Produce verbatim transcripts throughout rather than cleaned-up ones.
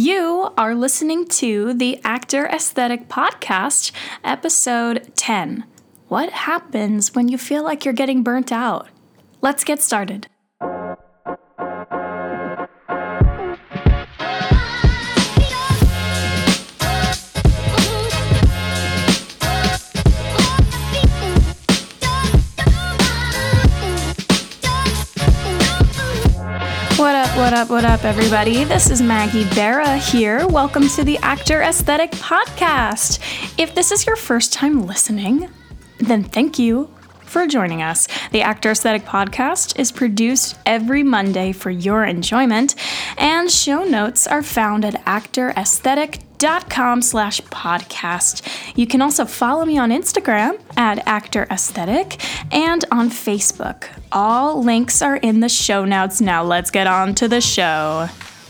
You are listening to the Actor Aesthetic Podcast, episode ten. What happens when you feel like you're getting burnt out? Let's get started. What up, what up, what up, everybody? This is Maggie Barra here. Welcome to the Actor Aesthetic Podcast. If this is your first time listening, then thank you for joining us. The Actor Aesthetic Podcast is produced every Monday for your enjoyment, and show notes are found at actoraesthetic.com slash podcast. You can also follow me on Instagram at Actor Aesthetic and on Facebook. All links are in the show notes. Now let's get on to the show.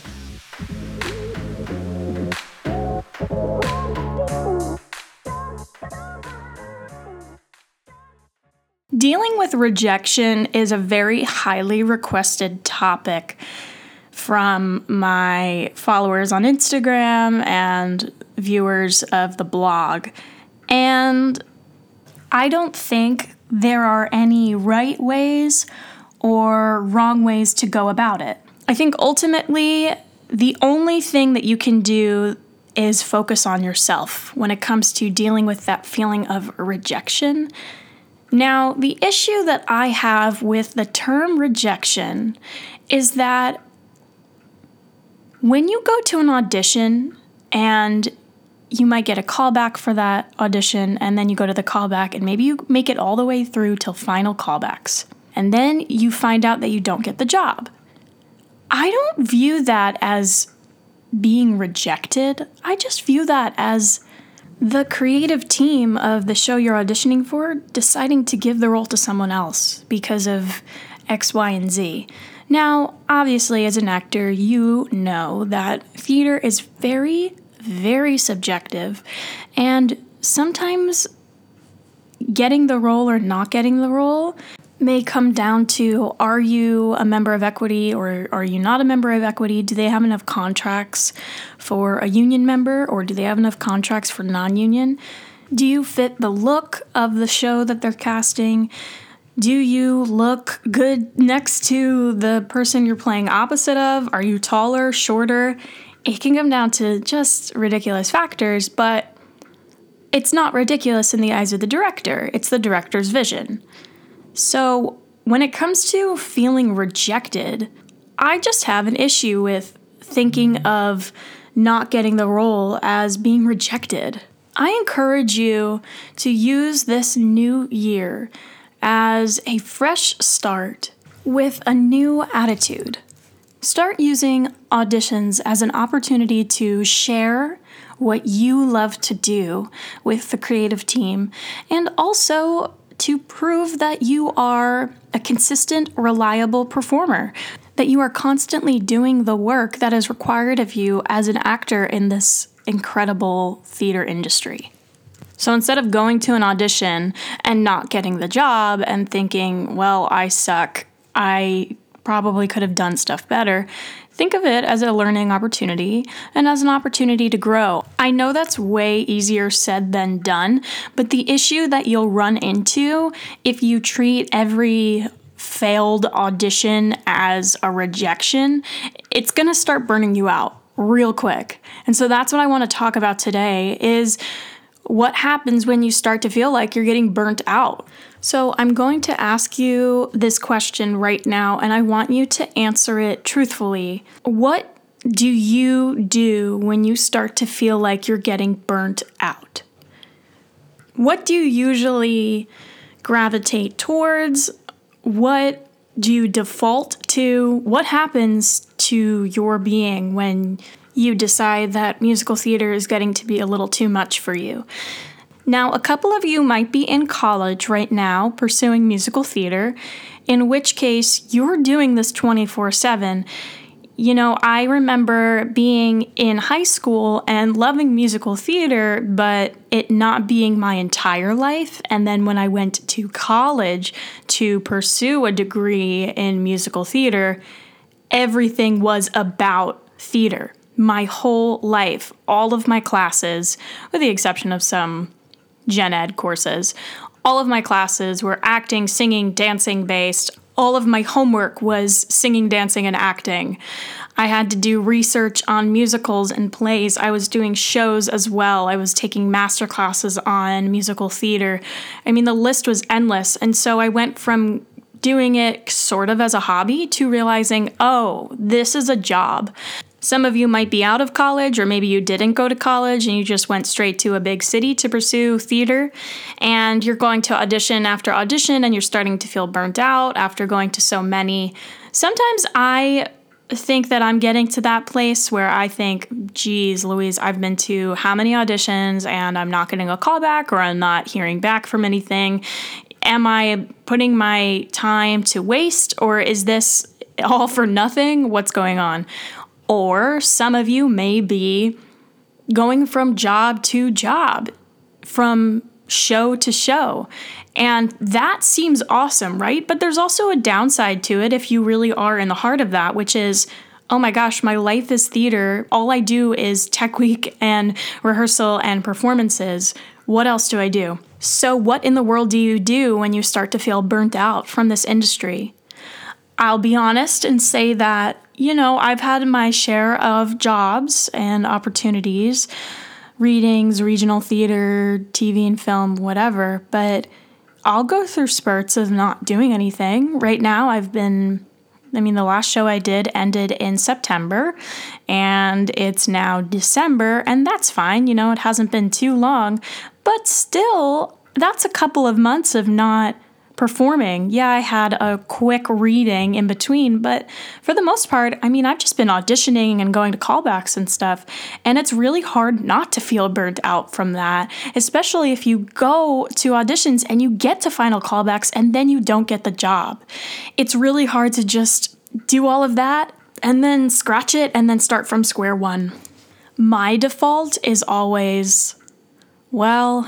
Dealing with rejection is a very highly requested topic from my followers on Instagram and viewers of the blog. And I don't think there are any right ways or wrong ways to go about it. I think ultimately the only thing that you can do is focus on yourself when it comes to dealing with that feeling of rejection. Now, the issue that I have with the term rejection is that when you go to an audition and you might get a callback for that audition, and then you go to the callback and maybe you make it all the way through till final callbacks, and then you find out that you don't get the job. I don't view that as being rejected. I just view that as the creative team of the show you're auditioning for deciding to give the role to someone else because of X, Y, and Z. Now, obviously, as an actor, you know that theater is very, very subjective, and sometimes getting the role or not getting the role may come down to, are you a member of Equity or are you not a member of Equity? Do they have enough contracts for a union member, or do they have enough contracts for non-union? Do you fit the look of the show that they're casting? Do you look good next to the person you're playing opposite of? Are you taller, shorter? It can come down to just ridiculous factors, but it's not ridiculous in the eyes of the director. It's the director's vision. So when it comes to feeling rejected, I just have an issue with thinking of not getting the role as being rejected. I encourage you to use this new year as a fresh start with a new attitude. Start using auditions as an opportunity to share what you love to do with the creative team, and also to prove that you are a consistent, reliable performer, that you are constantly doing the work that is required of you as an actor in this incredible theater industry. So instead of going to an audition and not getting the job and thinking, well, I suck, I probably could have done stuff better, think of it as a learning opportunity and as an opportunity to grow. I know that's way easier said than done, but the issue that you'll run into if you treat every failed audition as a rejection, it's going to start burning you out real quick. And so that's what I want to talk about today is what happens when you start to feel like you're getting burnt out. So I'm going to ask you this question right now, and I want you to answer it truthfully. What do you do when you start to feel like you're getting burnt out? What do you usually gravitate towards? What do you default to? What happens to your being when you decide that musical theater is getting to be a little too much for you? Now, a couple of you might be in college right now pursuing musical theater, in which case you're doing this twenty-four seven. You know, I remember being in high school and loving musical theater, but it not being my entire life. And then when I went to college to pursue a degree in musical theater, everything was about theater. My whole life, all of my classes, with the exception of some gen ed courses, all of my classes were acting, singing, dancing based. All of my homework was singing, dancing, and acting. I had to do research on musicals and plays. I was doing shows as well. I was taking master classes on musical theater. I mean, the list was endless. And so I went from doing it sort of as a hobby to realizing, oh, this is a job. Some of you might be out of college, or maybe you didn't go to college and you just went straight to a big city to pursue theater, and you're going to audition after audition and you're starting to feel burnt out after going to so many. Sometimes I think that I'm getting to that place where I think, geez, Louise, I've been to how many auditions and I'm not getting a call back, or I'm not hearing back from anything. Am I putting my time to waste, or is this all for nothing? What's going on? Or some of you may be going from job to job, from show to show. And that seems awesome, right? But there's also a downside to it if you really are in the heart of that, which is, oh my gosh, my life is theater. All I do is tech week and rehearsal and performances. What else do I do? So what in the world do you do when you start to feel burnt out from this industry? I'll be honest and say that, you know, I've had my share of jobs and opportunities, readings, regional theater, T V and film, whatever, but I'll go through spurts of not doing anything. Right now, I've been, I mean, the last show I did ended in September, and it's now December, and that's fine. You know, it hasn't been too long, but still, that's a couple of months of not performing. Yeah, I had a quick reading in between, but for the most part, I mean, I've just been auditioning and going to callbacks and stuff, and it's really hard not to feel burnt out from that, especially if you go to auditions and you get to final callbacks and then you don't get the job. It's really hard to just do all of that and then scratch it and then start from square one. My default is always, well,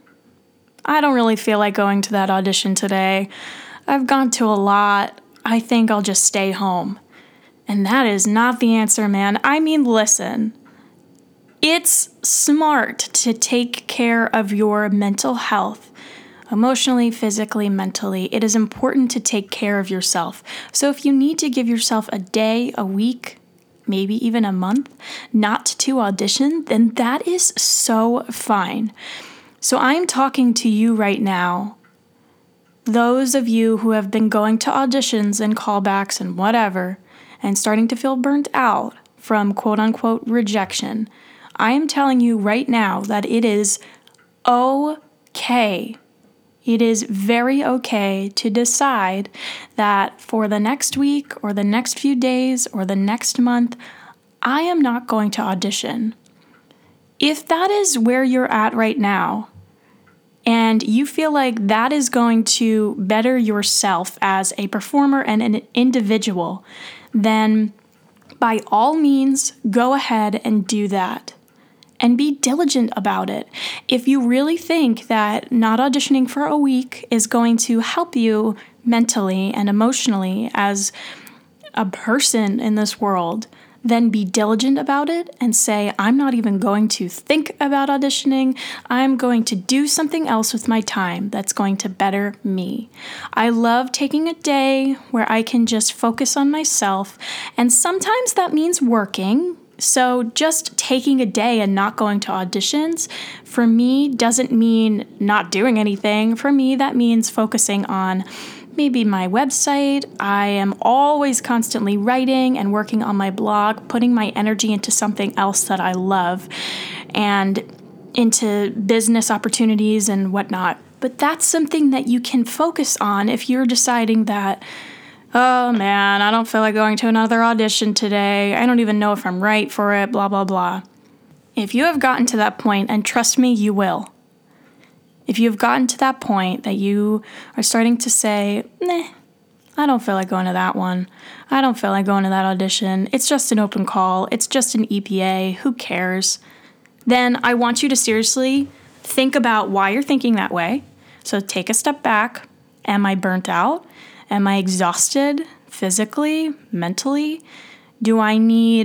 I don't really feel like going to that audition today. I've gone to a lot. I think I'll just stay home. And that is not the answer, man. I mean, listen, it's smart to take care of your mental health, emotionally, physically, mentally. It is important to take care of yourself. So if you need to give yourself a day, a week, maybe even a month, not to audition, then that is so fine. So I'm talking to you right now, those of you who have been going to auditions and callbacks and whatever, and starting to feel burnt out from quote-unquote rejection. I am telling you right now that it is okay. It is very okay to decide that for the next week or the next few days or the next month, I am not going to audition. If that is where you're at right now, and you feel like that is going to better yourself as a performer and an individual, then by all means, go ahead and do that. And be diligent about it. If you really think that not auditioning for a week is going to help you mentally and emotionally as a person in this world, then be diligent about it and say, I'm not even going to think about auditioning. I'm going to do something else with my time that's going to better me. I love taking a day where I can just focus on myself, and sometimes that means working. So just taking a day and not going to auditions, for me, doesn't mean not doing anything. For me, that means focusing on maybe my website. I am always constantly writing and working on my blog, putting my energy into something else that I love and into business opportunities and whatnot. But that's something that you can focus on if you're deciding that, oh man, I don't feel like going to another audition today. I don't even know if I'm right for it, blah, blah, blah. If you have gotten to that point, and trust me, you will. If you've gotten to that point that you are starting to say, nah, I don't feel like going to that one. I don't feel like going to that audition. It's just an open call. It's just an E P A. Who cares? Then I want you to seriously think about why you're thinking that way. So take a step back. Am I burnt out? Am I exhausted physically, mentally? Do I need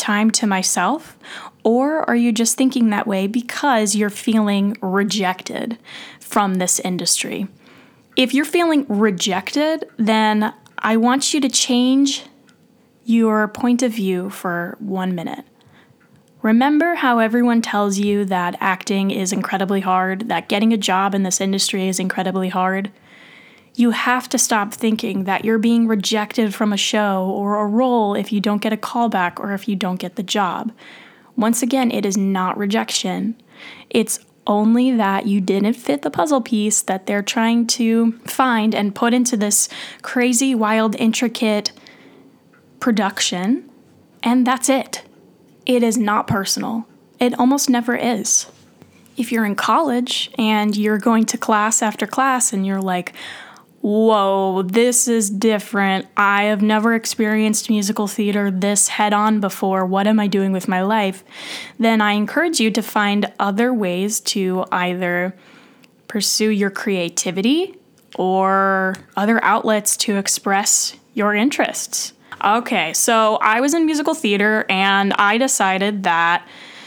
time to myself? Or are you just thinking that way because you're feeling rejected from this industry? If you're feeling rejected, then I want you to change your point of view for one minute. Remember how everyone tells you that acting is incredibly hard, that getting a job in this industry is incredibly hard? You have to stop thinking that you're being rejected from a show or a role if you don't get a callback or if you don't get the job. Once again, it is not rejection. It's only that you didn't fit the puzzle piece that they're trying to find and put into this crazy, wild, intricate production, and that's it. It is not personal. It almost never is. If you're in college and you're going to class after class and you're like, whoa, this is different. I have never experienced musical theater this head-on before. What am I doing with my life? Then I encourage you to find other ways to either pursue your creativity or other outlets to express your interests. Okay, so I was in musical theater and I decided that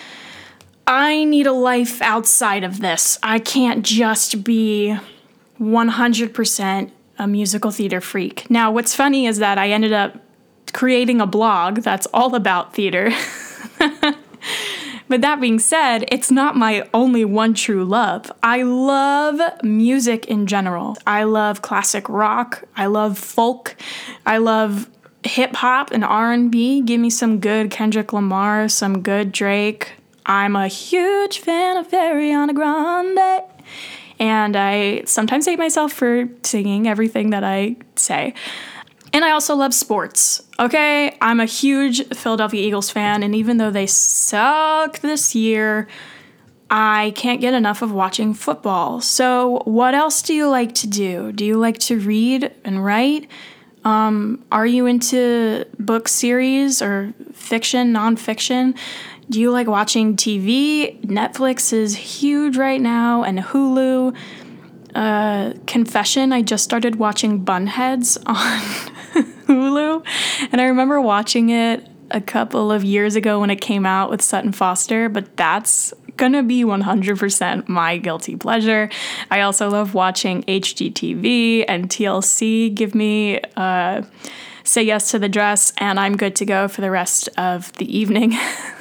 I need a life outside of this. I can't just be one hundred percent a musical theater freak. Now, what's funny is that I ended up creating a blog that's all about theater. But that being said, it's not my only one true love. I love music in general. I love classic rock. I love folk. I love hip hop and R and B. Give me some good Kendrick Lamar, some good Drake. I'm a huge fan of Ariana Grande. And I sometimes hate myself for singing everything that I say. And I also love sports, okay? I'm a huge Philadelphia Eagles fan, and even though they suck this year, I can't get enough of watching football. So what else do you like to do? Do you like to read and write? Um, are you into book series or fiction, nonfiction? Do you like watching T V? Netflix is huge right now, and Hulu. Uh, confession, I just started watching Bunheads on Hulu, and I remember watching it a couple of years ago when it came out with Sutton Foster, but that's gonna be one hundred percent my guilty pleasure. I also love watching H G T V and T L C. Give me uh, Say Yes to the Dress, and I'm good to go for the rest of the evening.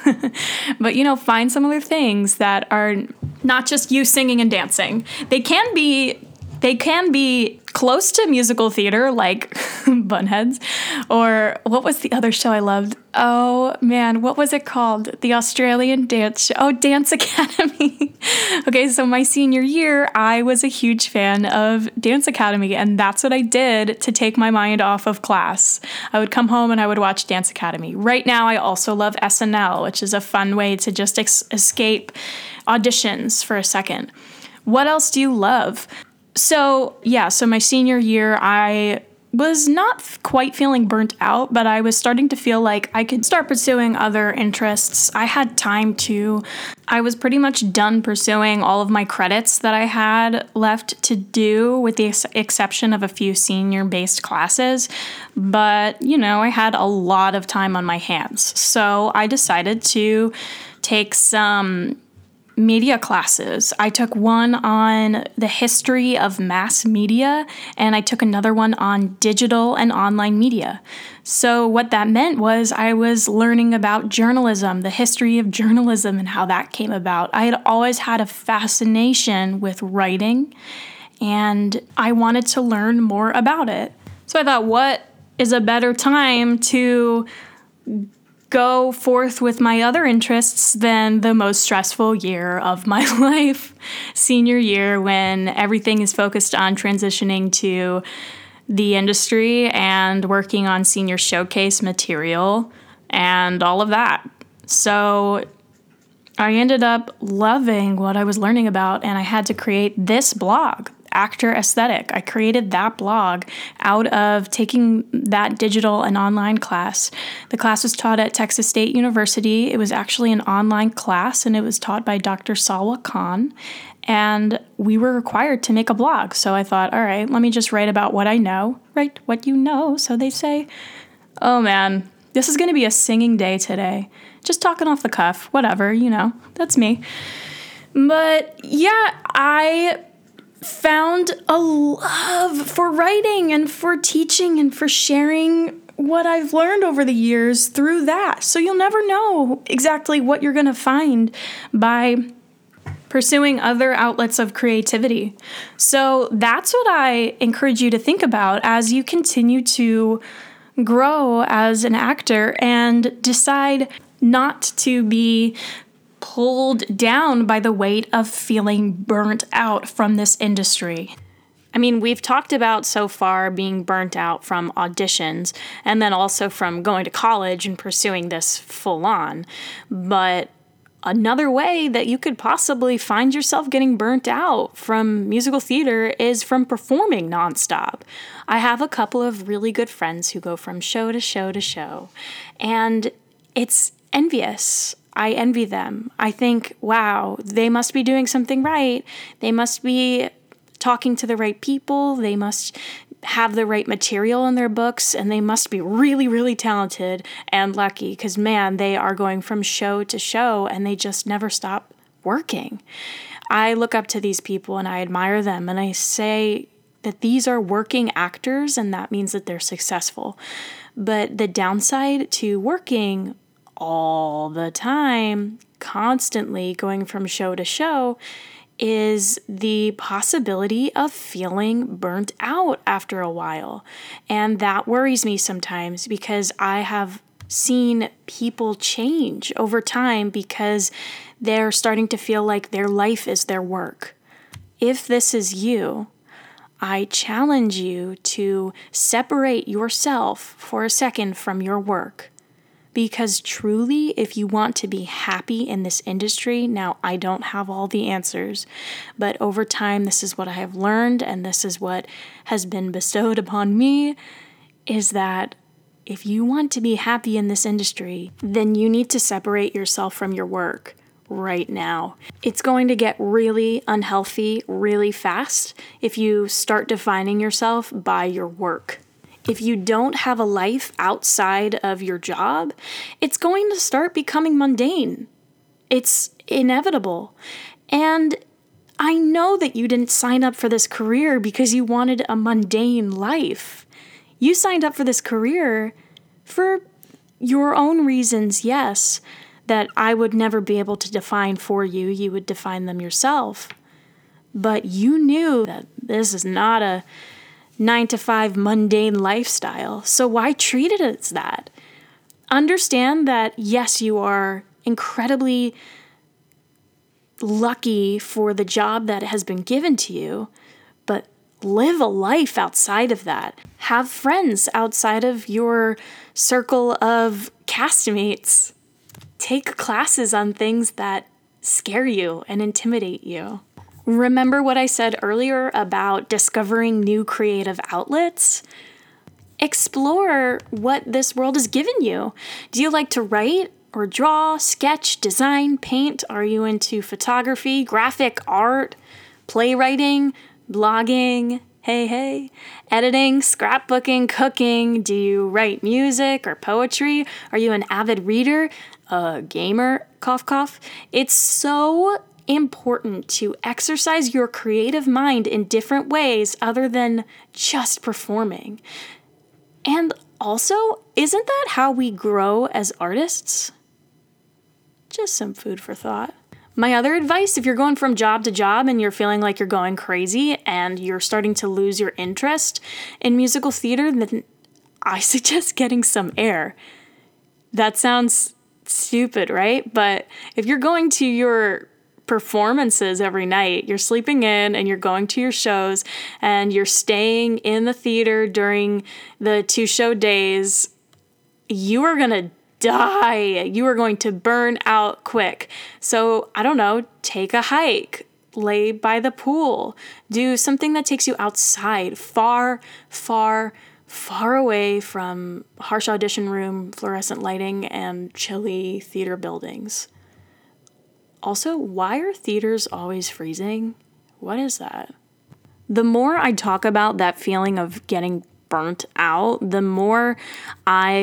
But, you know, find some other things that are not just you singing and dancing. They can be, they can be close to musical theater, like Bunheads, or what was the other show I loved? Oh, man, what was it called? The Australian dance show. Oh, Dance Academy. Okay, so my senior year, I was a huge fan of Dance Academy, and that's what I did to take my mind off of class. I would come home and I would watch Dance Academy. Right now, I also love S N L, which is a fun way to just ex- escape auditions for a second. What else do you love? So, yeah, so my senior year, I was not quite feeling burnt out, but I was starting to feel like I could start pursuing other interests. I had time to. I was pretty much done pursuing all of my credits that I had left to do, with the ex- exception of a few senior-based classes. But, you know, I had a lot of time on my hands. So I decided to take some media classes. I took one on the history of mass media, and I took another one on digital and online media. So what that meant was I was learning about journalism, the history of journalism and how that came about. I had always had a fascination with writing, and I wanted to learn more about it. So I thought, what is a better time to go forth with my other interests than the most stressful year of my life, senior year, when everything is focused on transitioning to the industry and working on senior showcase material and all of that. So I ended up loving what I was learning about, and I had to create this blog, Actor Aesthetic. I created that blog out of taking that digital and online class. The class was taught at Texas State University. It was actually an online class, and it was taught by Doctor Salwa Khan. And we were required to make a blog. So I thought, all right, let me just write about what I know. Write what you know, so they say. Oh, man. This is going to be a singing day today. Just talking off the cuff, whatever, you know, that's me. But yeah, I found a love for writing and for teaching and for sharing what I've learned over the years through that. So you'll never know exactly what you're going to find by pursuing other outlets of creativity. So that's what I encourage you to think about as you continue to grow as an actor and decide not to be pulled down by the weight of feeling burnt out from this industry. I mean, we've talked about so far being burnt out from auditions and then also from going to college and pursuing this full on. But another way that you could possibly find yourself getting burnt out from musical theater is from performing nonstop. I have a couple of really good friends who go from show to show to show, and it's envious. I envy them. I think, wow, they must be doing something right. They must be talking to the right people. They must have the right material in their books, and they must be really, really talented and lucky because, man, they are going from show to show and they just never stop working. I look up to these people and I admire them, and I say that these are working actors, and that means that they're successful. But the downside to working all the time, constantly going from show to show, is the possibility of feeling burnt out after a while. And that worries me sometimes because I have seen people change over time because they're starting to feel like their life is their work. If this is you, I challenge you to separate yourself for a second from your work. Because truly, if you want to be happy in this industry, now I don't have all the answers, but over time, this is what I have learned, and this is what has been bestowed upon me, is that if you want to be happy in this industry, then you need to separate yourself from your work right now. It's going to get really unhealthy really fast if you start defining yourself by your work. If you don't have a life outside of your job, it's going to start becoming mundane. It's inevitable. And I know that you didn't sign up for this career because you wanted a mundane life. You signed up for this career for your own reasons, yes, that I would never be able to define for you. You would define them yourself. But you knew that this is not a nine to five mundane lifestyle. So why treat it as that? Understand that, yes, you are incredibly lucky for the job that has been given to you, but live a life outside of that. Have friends outside of your circle of castmates. Take classes on things that scare you and intimidate you. Remember what I said earlier about discovering new creative outlets? Explore what this world has given you. Do you like to write or draw, sketch, design, paint? Are you into photography, graphic art, playwriting, blogging? Hey, hey. Editing, scrapbooking, cooking. Do you write music or poetry? Are you an avid reader? A gamer? Cough, cough. It's so important to exercise your creative mind in different ways other than just performing. And also, isn't that how we grow as artists? Just some food for thought. My other advice, if you're going from job to job and you're feeling like you're going crazy and you're starting to lose your interest in musical theater, then I suggest getting some air. That sounds stupid, right? But if you're going to your performances every night, you're sleeping in and you're going to your shows and you're staying in the theater during the two show days, you are going to die. You are going to burn out quick. So I don't know, take a hike, lay by the pool, do something that takes you outside, far, far, far away from harsh audition room, fluorescent lighting, and chilly theater buildings. Also, why are theaters always freezing? What is that? The more I talk about that feeling of getting burnt out, the more I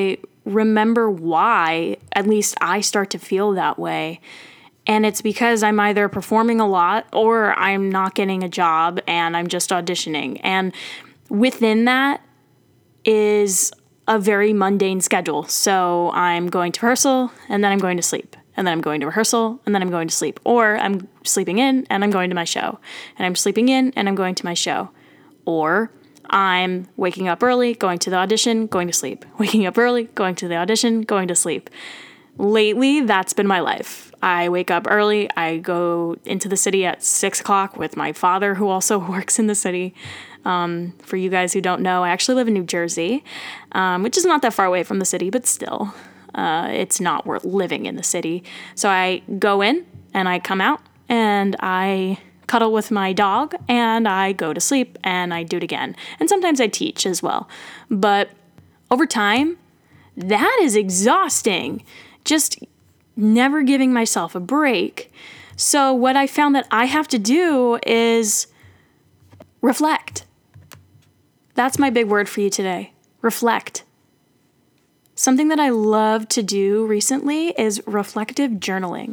remember why, at least I start to feel that way. And it's because I'm either performing a lot or I'm not getting a job and I'm just auditioning. And within that is a very mundane schedule. So I'm going to rehearsal and then I'm going to sleep. And then I'm going to rehearsal and then I'm going to sleep. Or I'm sleeping in and I'm going to my show. And I'm sleeping in and I'm going to my show. Or I'm waking up early, going to the audition, going to sleep. Waking up early, going to the audition, going to sleep. Lately, that's been my life. I wake up early. I go into the city at six o'clock with my father, who also works in the city. Um, for you guys who don't know, I actually live in New Jersey, um, which is not that far away from the city, but still, uh, it's not worth living in the city. So I go in and I come out and I cuddle with my dog and I go to sleep and I do it again. And sometimes I teach as well. But over time, that is exhausting. Just never giving myself a break. So what I found that I have to do is reflect. That's my big word for you today. Reflect. Something that I love to do recently is reflective journaling.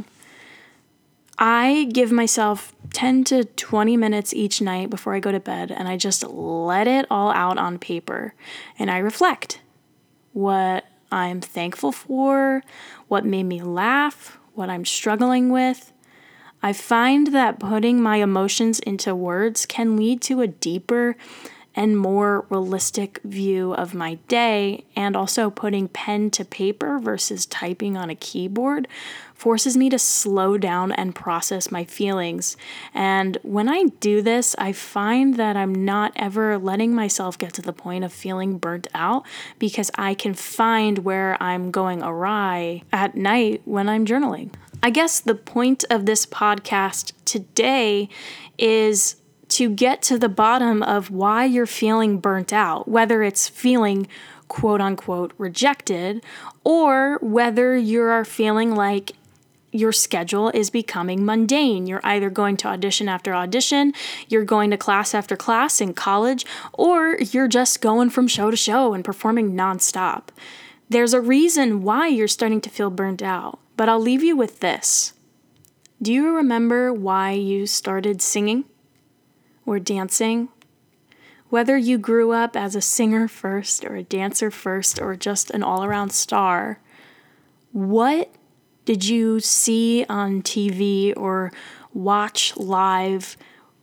I give myself ten to twenty minutes each night before I go to bed, and I just let it all out on paper. And I reflect what I'm thankful for, what made me laugh, what I'm struggling with. I find that putting my emotions into words can lead to a deeper and more realistic view of my day, and also putting pen to paper versus typing on a keyboard forces me to slow down and process my feelings. And when I do this, I find that I'm not ever letting myself get to the point of feeling burnt out, because I can find where I'm going awry at night when I'm journaling. I guess the point of this podcast today is to get to the bottom of why you're feeling burnt out, whether it's feeling quote unquote rejected, or whether you're feeling like your schedule is becoming mundane. You're either going to audition after audition, you're going to class after class in college, or you're just going from show to show and performing nonstop. There's a reason why you're starting to feel burnt out, but I'll leave you with this. Do you remember why you started singing or dancing? Whether you grew up as a singer first or a dancer first or just an all-around star, what did you see on T V or watch live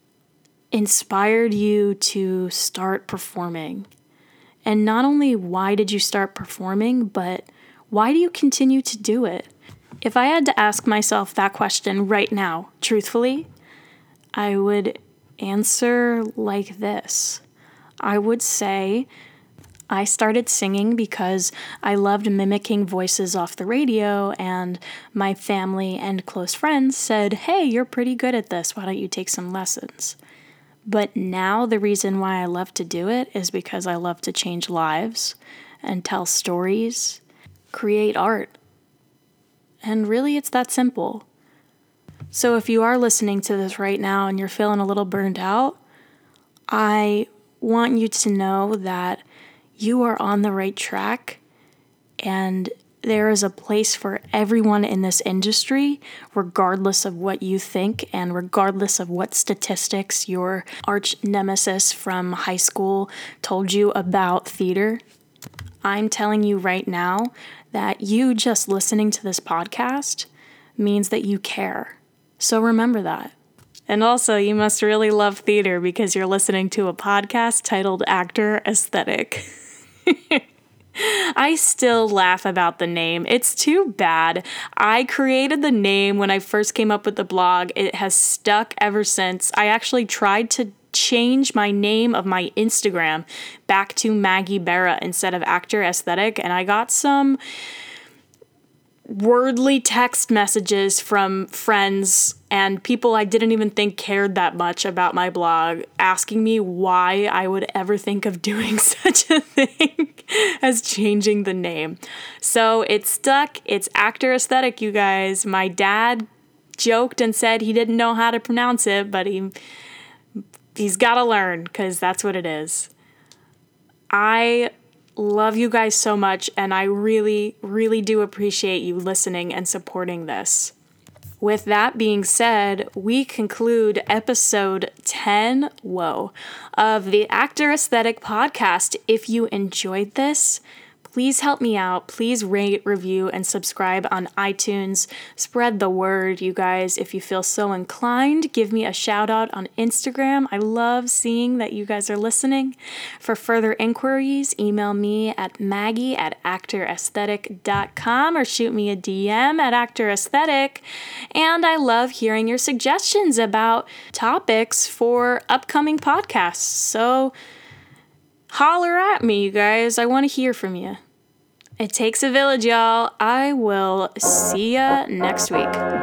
inspired you to start performing? And not only why did you start performing, but why do you continue to do it? If I had to ask myself that question right now, truthfully, I would answer like this. I would say I started singing because I loved mimicking voices off the radio, and my family and close friends said, "Hey, you're pretty good at this. Why don't you take some lessons?" But now the reason why I love to do it is because I love to change lives and tell stories, create art. And really, it's that simple. So if you are listening to this right now and you're feeling a little burned out, I want you to know that you are on the right track, and there is a place for everyone in this industry, regardless of what you think and regardless of what statistics your arch nemesis from high school told you about theater. I'm telling you right now that you just listening to this podcast means that you care. So remember that. And also, you must really love theater because you're listening to a podcast titled Actor Aesthetic. I still laugh about the name. It's too bad. I created the name when I first came up with the blog. It has stuck ever since. I actually tried to change my name of my Instagram back to Maggie Barra instead of Actor Aesthetic, and I got some wordly text messages from friends and people I didn't even think cared that much about my blog asking me why I would ever think of doing such a thing as changing the name. So it's stuck. It's Actor Aesthetic, you guys. My dad joked and said he didn't know how to pronounce it, but he he's got to learn because that's what it is. I love you guys so much, and I really, really do appreciate you listening and supporting this. With that being said, we conclude episode ten, whoa, of the Actor Aesthetic podcast. If you enjoyed this, please help me out. Please rate, review, and subscribe on iTunes. Spread the word, you guys. If you feel so inclined, give me a shout out on Instagram. I love seeing that you guys are listening. For further inquiries, email me at maggie at actor aesthetic dot com or shoot me a D M at actor aesthetic. And I love hearing your suggestions about topics for upcoming podcasts. So holler at me, you guys. I want to hear from you. It takes a village, y'all. I will see ya next week.